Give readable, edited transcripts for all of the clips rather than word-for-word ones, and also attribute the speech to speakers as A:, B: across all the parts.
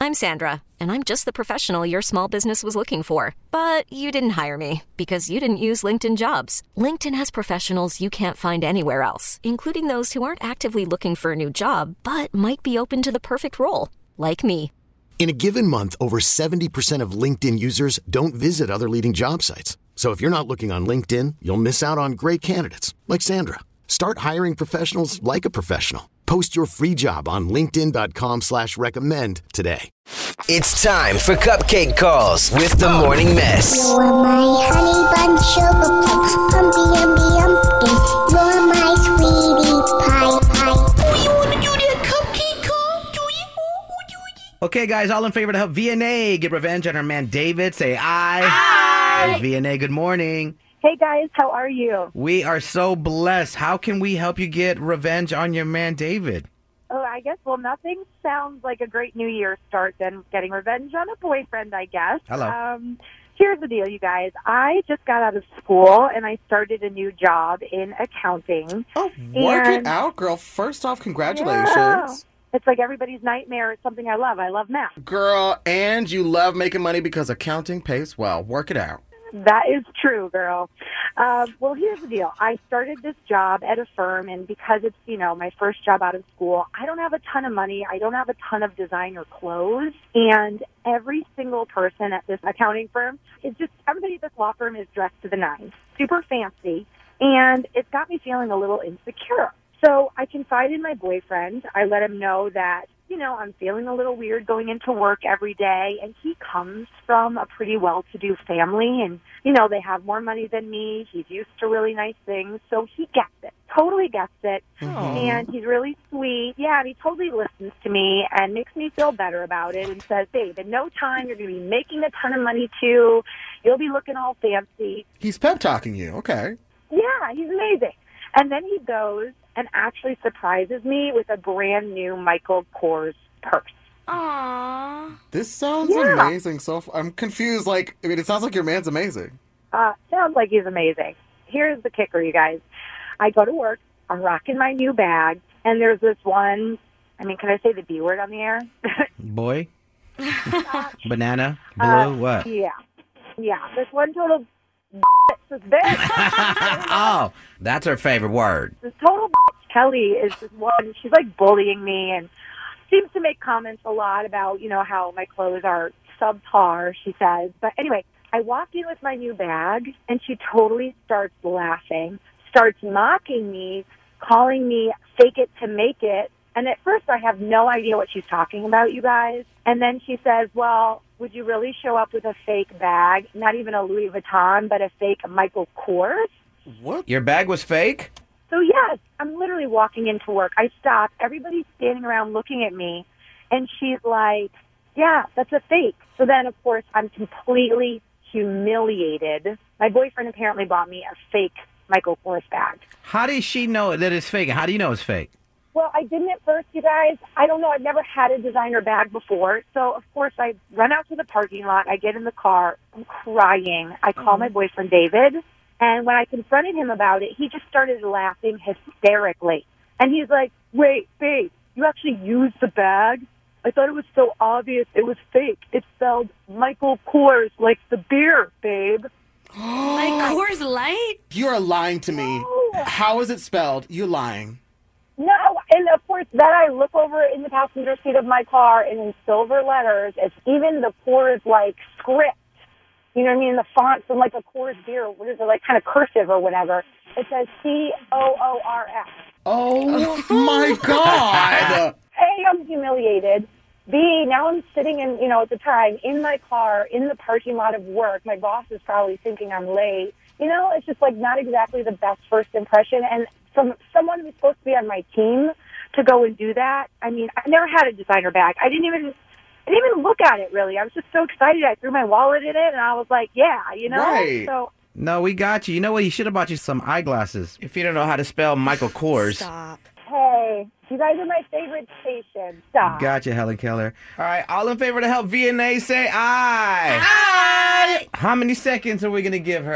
A: I'm Sandra, and I'm just the professional your small business was looking for. But you didn't hire me because you didn't use LinkedIn Jobs. LinkedIn has professionals you can't find anywhere else, including those who aren't actively looking for a new job, but might be open to the perfect role, like me.
B: In a given month, over 70% of LinkedIn users don't visit other leading job sites. So if you're not looking on LinkedIn, you'll miss out on great candidates like Sandra. Start hiring professionals like a professional. Post your free job on linkedin.com/recommend today.
C: It's time for Cupcake Calls with the Morning Mess.
D: You're my honey bun, sugar plum, pumpy umby umpkin. You're my sweetie pie pie. Do you want to do that cupcake call? Do you?
E: Okay, guys, all in favor to help VNA get revenge on her man David, say aye.
F: Aye.
E: VNA, good morning.
F: Hey guys, how are you?
E: We are so blessed. How can we help you get revenge on your man David?
F: Oh, I guess, well, nothing sounds like a great New Year start than getting revenge on a boyfriend, I guess.
E: Hello.
F: Here's the deal, you guys. I just got out of school, and I started a new job in accounting.
G: Oh, work it out, girl. First off, congratulations.
F: Yeah. It's like everybody's nightmare. It's something I love. I love math.
G: Girl, and you love making money because accounting pays well. Work it out.
F: That is true, girl. Well, here's the deal. I started this job at a firm, and because it's, my first job out of school, I don't have a ton of money. I don't have a ton of designer clothes. And every single person at this accounting firm is just, everybody at this law firm is dressed to the nines, super fancy. And it's got me feeling a little insecure. So I confide in my boyfriend. I let him know that, I'm feeling a little weird going into work every day. And he comes from a pretty well-to-do family. And, they have more money than me. He's used to really nice things. So he gets it, totally gets it. And he's really sweet. Yeah, and he totally listens to me and makes me feel better about it and says, babe, in no time, you're going to be making a ton of money, too. You'll be looking all fancy.
G: He's pep-talking you. Okay.
F: Yeah, he's amazing. And then he goes and actually surprises me with a brand new Michael Kors purse.
D: Aww.
G: This sounds amazing. So I'm confused. It sounds like your man's amazing.
F: Sounds like he's amazing. Here's the kicker, you guys. I go to work. I'm rocking my new bag. And there's this one, can I say the B word on the air?
E: Boy? Banana? Blue? What?
F: Yeah. This one total this bitch.
E: Oh, that's her favorite word.
F: This total Kelly is this one. She's bullying me and seems to make comments a lot about, how my clothes are subpar, she says. But anyway, I walk in with my new bag and she totally starts laughing, starts mocking me, calling me fake it to make it. And at first I have no idea what she's talking about, you guys. And then she says, well, would you really show up with a fake bag? Not even a Louis Vuitton, but a fake Michael Kors?
G: What?
E: Your bag was fake?
F: So, yes, I'm literally walking into work. I stop. Everybody's standing around looking at me. And she's like, yeah, that's a fake. So then, of course, I'm completely humiliated. My boyfriend apparently bought me a fake Michael Kors bag.
E: How does she know that it's fake? How do you know it's fake?
F: Well, I didn't at first, you guys. I don't know. I've never had a designer bag before. So, of course, I run out to the parking lot. I get in the car. I'm crying. I call my boyfriend, David. And when I confronted him about it, he just started laughing hysterically. And he's like, wait, babe, you actually used the bag? I thought it was so obvious it was fake. It spelled Michael Kors, like the beer, babe.
D: Like Coors Light?
G: You are lying to me.
F: No.
G: How is it spelled? You're lying.
F: No, and of course, then I look over in the passenger seat of my car, and in silver letters, it's even the Coors, script. You know what I mean? The font's in, a Coors beer. What is it, kind of cursive or whatever. It says COORS.
G: Oh, my God.
F: A, I'm humiliated. B, now I'm sitting in, at the time, in my car, in the parking lot of work. My boss is probably thinking I'm late. It's just, not exactly the best first impression. And from someone who's supposed to be on my team to go and do that, I never had a designer bag. I didn't even look at it, really. I was just so excited. I threw my wallet in it, and I was like, yeah,
G: Right.
F: So,
E: No, we got you. You know what? He should have bought you some eyeglasses. If you don't know how to spell Michael Kors.
D: Stop.
F: hey, you guys are my favorite station. Stop.
E: Gotcha, Helen Keller. All right, all in favor to help VNA say aye.
D: Aye.
E: How many seconds are we going to give her?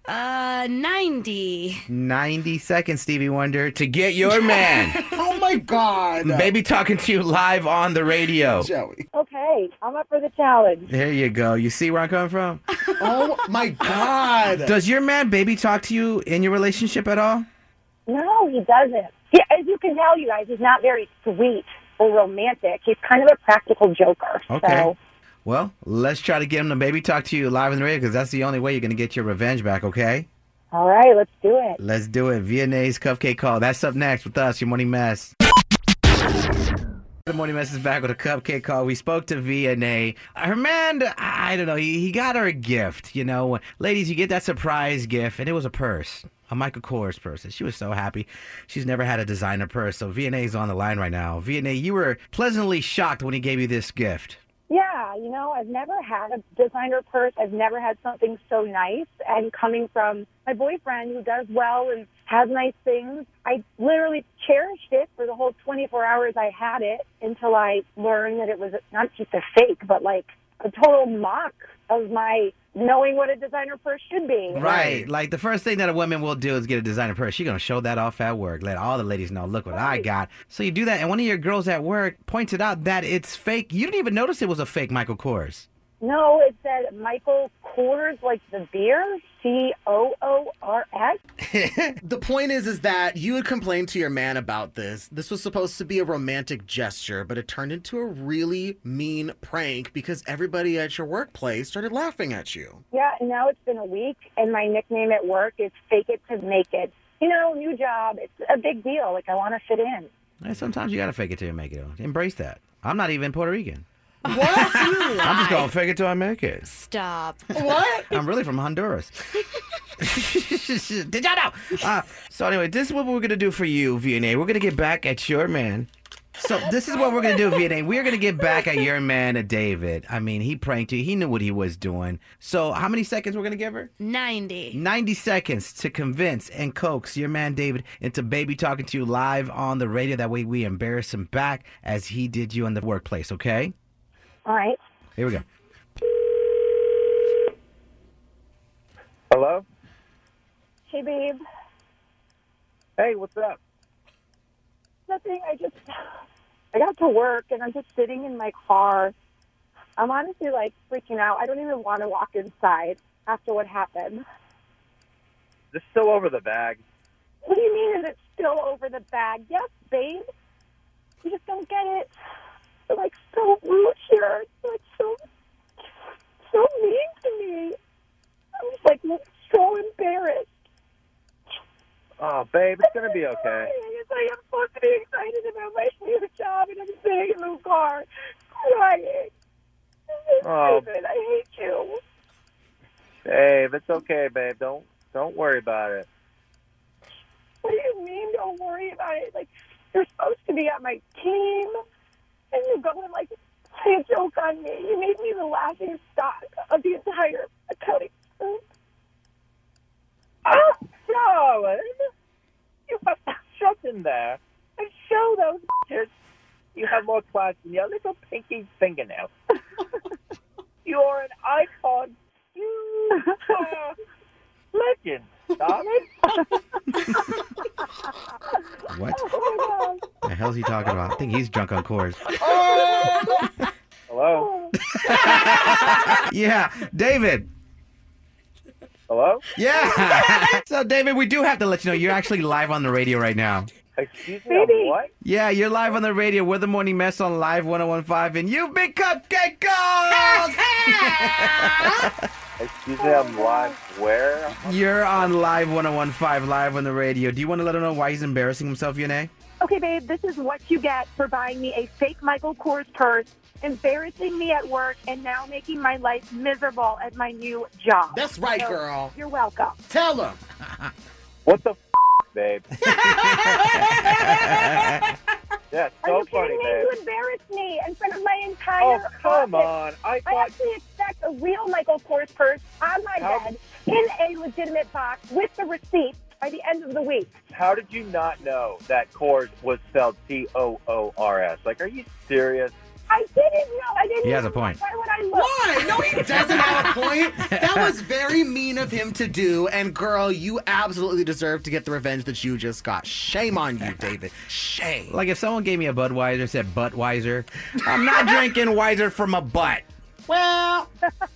H: 90.
E: 90 seconds, Stevie Wonder, to get your man.
G: Oh my God.
E: Baby talking to you live on the radio.
G: Joey.
F: Okay, I'm up for the challenge.
E: There you go. You see where I'm coming from?
G: Oh my God.
E: Does your man baby talk to you in your relationship at all?
F: No, he doesn't. Yeah, as you can tell, you guys, he's not very sweet or romantic. He's kind of a practical joker.
E: Okay.
F: So.
E: Well, let's try to get him to baby talk to you live on the radio because that's the only way you're going to get your revenge back, okay?
F: All right, let's do it.
E: Let's do it. Vianney's Cupcake Call. That's up next with us, your Morning Mess. The Morning Mess is back with a Cupcake Call. We spoke to Vianney. Her man, I don't know, he got her a gift. You know, ladies, you get that surprise gift, and it was a purse. A Michael Kors purse. And she was so happy. She's never had a designer purse. So Vianney's on the line right now. Vianney, you were pleasantly shocked when he gave you this gift.
F: Yeah, you know, I've never had a designer purse. I've never had something so nice. And coming from my boyfriend who does well and has nice things, I literally cherished it for the whole 24 hours I had it until I learned that it was not just a fake, but like a total mock of my knowing what a designer purse should be.
E: Right. Like the first thing that a woman will do is get a designer purse. She's going to show that off at work. Let all the ladies know, look what I got. So you do that, and one of your girls at work pointed out that it's fake. You didn't even notice it was a fake Michael Kors.
F: No, it said Michael Kors, like the beer, Coors.
G: The point is that you had complained to your man about this. This was supposed to be a romantic gesture, but it turned into a really mean prank because everybody at your workplace started laughing at you.
F: Yeah, and now it's been a week, and my nickname at work is Fake It to Make It. You know, new job, it's a big deal. Like, I want to fit in.
E: And sometimes you got to fake it till you make it. Embrace that. I'm not even Puerto Rican.
G: What?
E: I'm just going to fake it till I make it.
H: Stop.
G: What?
E: I'm really from Honduras. Did y'all know? So anyway, this is what we're going to do for you, Vianney. We're going to get back at your man. So this is what we're going to do, Vianney. We're going to get back at your man, David. I mean, he pranked you. He knew what he was doing. So how many seconds we're going to give her?
H: 90.
E: 90 seconds to convince and coax your man, David, into baby talking to you live on the radio. That way we embarrass him back as he did you in the workplace, okay?
F: All right.
E: Here we go.
I: Hello?
F: Hey, babe.
I: Hey, what's up?
F: Nothing. I got to work, and I'm just sitting in my car. I'm honestly, like, freaking out. I don't even want to walk inside after what happened.
I: This still over the bag.
F: What do you mean is it still over the bag? Yes, babe. You just don't get it. They're, like, so rude here. They're, like, so mean to me. I'm just, like, so embarrassed.
I: Oh, babe, it's going to be okay.
F: It's like I'm supposed to be excited about my new job, and I'm sitting in the car crying.
I: Oh.
F: Stupid. I hate you.
I: Babe, it's okay, babe. Don't worry about it.
F: What do you mean, don't worry about it? Like, you're supposed to be on my team, and you go and, like, play a joke on me. You made me the laughing stock of the entire accounting firm.
I: Oh, darling. You have shut in there and show those bitches you have more class than your little pinky fingernail. You are an icon. You are legend, darling.
E: What?
F: Oh,
E: The hell's he talking about? I think he's drunk on Kors.
I: Hello?
E: Yeah, David.
I: Hello?
E: Yeah. So, David, we do have to let you know you're actually live on the radio right now.
I: Excuse me, I'm what?
E: Yeah, you're live on the radio. We're the Morning Mess on Live 101.5, and you've been Cupcake Calls!
I: Excuse me, I'm live where?
E: You're on Live 101.5, live on the radio. Do you want to let him know why he's embarrassing himself, Vianney?
F: okay, babe, this is what you get for buying me a fake Michael Kors purse, embarrassing me at work, and now making my life miserable at my new job.
G: That's right,
F: So,
G: girl.
F: You're welcome.
G: Tell him.
I: What the babe? Yeah,
F: Are
I: so
F: you
I: funny,
F: kidding me?
I: babe.
F: You embarrassed me in front of my entire
I: Oh, come
F: office.
I: on. I
F: I
I: thought...
F: actually expect a real Michael Kors purse on my
I: How-
F: bed in a legitimate box with the receipt by the end of the week.
I: How did you not know that Kors was spelled Coors? Like, are you serious?
F: I didn't know. I didn't
E: He has
F: know.
E: a point.
F: Why would I
G: Why? No, he doesn't have a point. That was very mean of him to do. And girl, you absolutely deserve to get the revenge that you just got. Shame on you, David. Shame.
E: Like if someone gave me a Budweiser, said Buttweiser, I'm not drinking Weiser from a butt.
G: Well,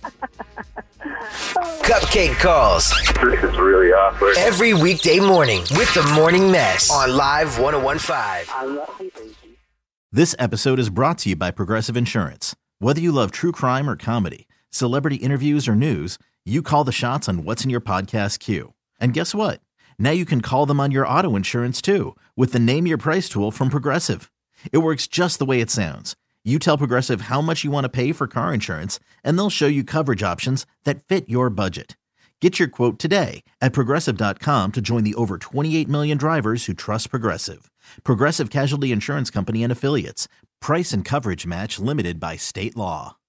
C: Cupcake Calls.
I: This is really awkward.
C: Every weekday morning with the Morning Mess on Live 101.5.
I: I love you, baby.
H: This episode is brought to you by Progressive Insurance. Whether you love true crime or comedy, celebrity interviews or news, you call the shots on what's in your podcast queue. And guess what? Now you can call them on your auto insurance too with the Name Your Price tool from Progressive. It works just the way it sounds. You tell Progressive how much you want to pay for car insurance, and they'll show you coverage options that fit your budget. Get your quote today at Progressive.com to join the over 28 million drivers who trust Progressive. Progressive Casualty Insurance Company and Affiliates. Price and coverage match limited by state law.